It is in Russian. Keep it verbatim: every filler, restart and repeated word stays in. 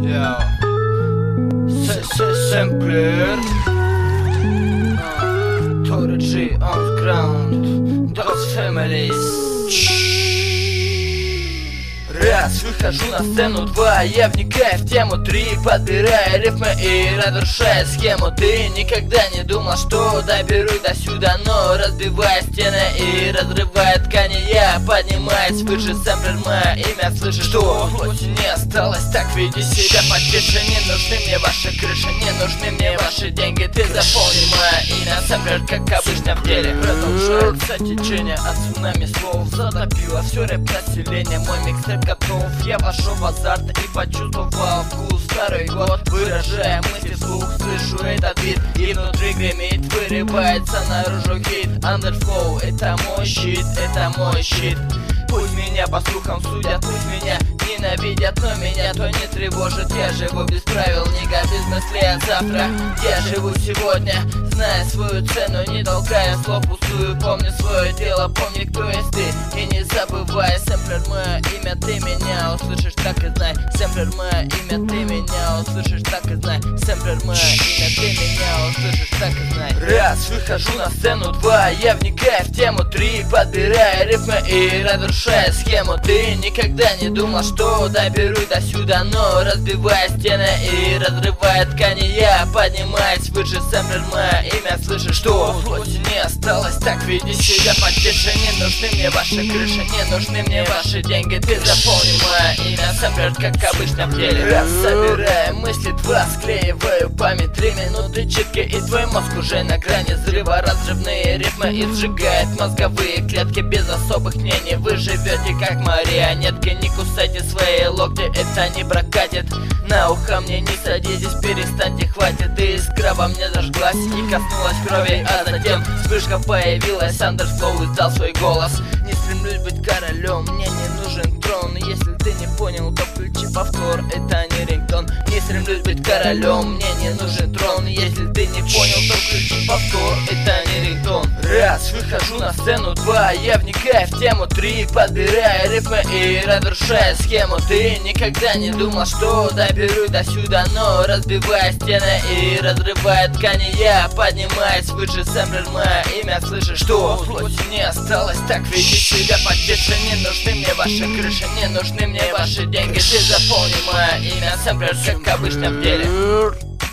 Yo, Sampler, Tori G on ground, those families. Раз, выхожу на сцену, два, я вникаю в тему, три, подбирая рифмы и разрушая схему. Ты никогда не думал, что доберу до сюда, но разбивая стены и разрывая ткани, я поднимаюсь выше. Сэмплер, мое имя слышишь, что в плоти не осталось. Так веди себя потише, не нужны мне ваши крыши, не нужны мне ваши деньги. Ты заполни мое имя, Сэмплер, как обычно в деле. Продолжается течение от цунами слов, затопило все рэп-население. Мой микстейп готов, я вошел в азарт и почувствовал вкус. Старый год, выражая мысли вслух, слышу этот бит и внутри гремит, вырывается наружу хит. Underflow, это мой щит, это мой щит. Пусть меня по слухам судят, пусть меня ненавидят, но меня то не тревожит. Я живу без правил, книга без мыслей от завтра. Я живу сегодня, зная свою цену, не толкая слов пустую. Помни свое дело, помни, кто есть ты, и не забывай. Сэмплер, мое имя, ты меня услышишь, так и знай. Сэмплер, мое имя, ты меня услышишь, так и знай. Сэмплер, мое имя, ты меня услышишь, так и знай. Раз, выхожу на сцену, два, я вникаю в тему, три, подбирая рифмы и разрушая схему. Ты никогда не думал, что доберу до сюда, но разбивая стены и разрывая ткани, я поднимаюсь выше. Сэмплер, мое имя слышишь, что в плоти не осталось. Так веди себя потише, не нужны мне ваши крыши, не нужны мне ваши деньги. Ты заполни мое имя, Сэмплер, как обычно в деле. Раз, собирая мысли, два, склеиваю память, три минуты читки, и твой мозг уже на грани взрыва. Разрывные ритмы и сжигает мозговые клетки без особых мнений. Вы живете как марионетки, не кусайте свои локти, это не прокатит. На ухо мне не садитесь, перестаньте, хватит. И искра во мне зажглась и коснулась крови, а затем вспышка появилась. Underflow издал свой голос. Не стремлюсь быть королем, мне не нужен трон. Если ты не понял, то включи повтор, это не рингтон. Не стремлюсь быть королем, мне не нужен трон. Если ты не понял, то включи повтор, это не рингтон. Раз, выхожу на сцену, два, я вникаю в тему, три, подбирая рифмы и разрушая схему. Ты никогда не думал, что доберу до сюда, но разбивая стены и разрывая ткани, я поднимаюсь выше. Сэмплер, мое имя слышишь, что в плоти не осталось. Так веди себя потише, не нужны мне ваши крыши, не нужны мне ваши деньги. Ты заполни мое имя, Сэмплер, как обычно в деле.